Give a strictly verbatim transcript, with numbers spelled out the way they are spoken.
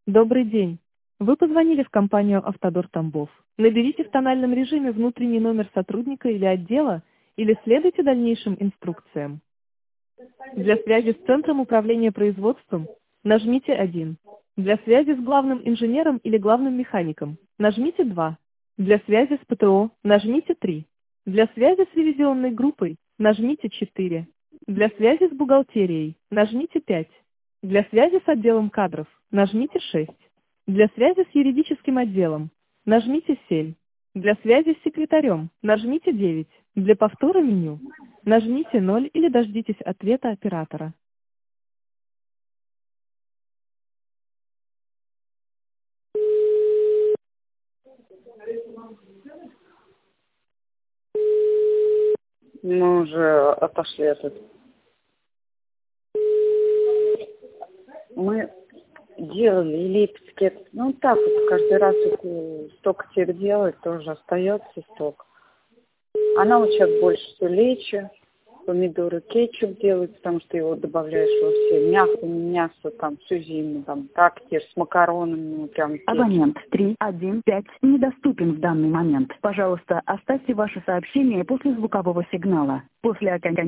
Добрый день. Вы позвонили в компанию «Автодор Тамбов». Наберите в тональном режиме внутренний номер сотрудника или отдела, или следуйте дальнейшим инструкциям. Для связи с Центром управления производством нажмите один. Для связи с главным инженером или главным механиком нажмите два. Для связи с ПТО нажмите три. Для связи с ревизионной группой нажмите четыре. Для связи с бухгалтерией нажмите пять. Для связи с отделом кадров нажмите шесть. Для связи с юридическим отделом нажмите семь. Для связи с секретарем нажмите девять. Для повтора меню нажмите ноль или дождитесь ответа оператора. Мы уже отошли от этого. Мы делали липецкий, ну так вот каждый раз вот, столько теперь делать, тоже остается столько. Она вот сейчас больше все лечи, помидоры, кетчуп делает, потому что его добавляешь во все. Мясо, не мясо, там, всю зиму, там, так теперь с макаронами, ну, прям. Абонент три один пять недоступен в данный момент. Пожалуйста, оставьте ваше сообщение после звукового сигнала. После окончания